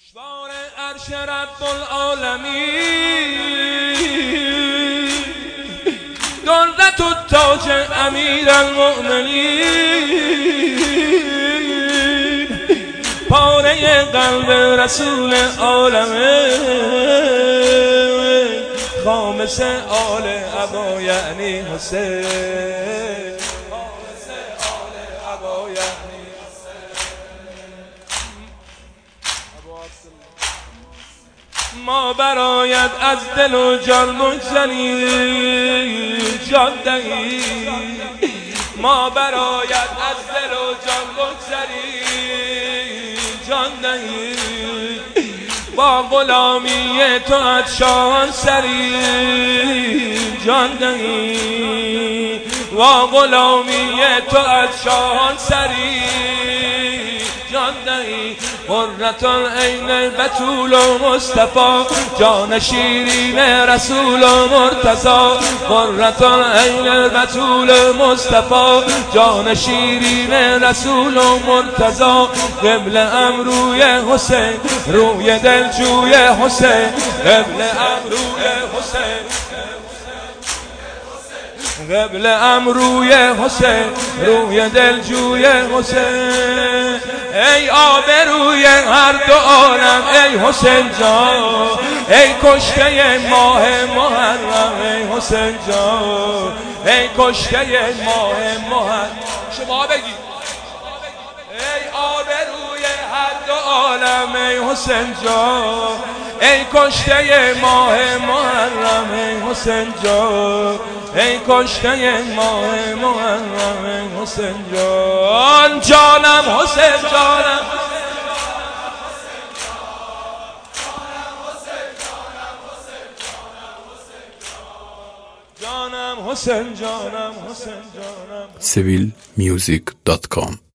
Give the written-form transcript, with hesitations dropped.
گوشوار عرش رب العالمین، دولت و تاج امیر المؤمنین، پاره قلب رسول عالمه، خامس آل ابا یعنی حسین، خامس آل ابا یعنی ما برایت از دل و جان بگذری جان دهی، ما برایت از دل و جان بگذری جان دهی، با غلامی تو از شاهان سری جان دهی، با غلامی تو از شاهان سری جان دهی، قرة العین البتول و مصطفی، جان شیرین رسول و مرتضی، قرة العین البتول و مصطفی، جان شیرین رسول و مرتضی، قبله ام روی حسین، روی دلجوی حسین، قبله ام روی حسین، قبله ام روی حسین، روی دلجوی حسین، ای آبروی هر دو عالم ای حسین جان، ای کشته ماه محرم ای حسین جان، ای کشته ماه محرم. شما بگید ای آبروی هر دو عالم ای حسین جان، ای کشته ماه محرم ای حسین جان، ای کشته ماه محرم ای حسین جان، جانم حسین جانم، جانم حسین جانم، حسین جانم. civilmusic.com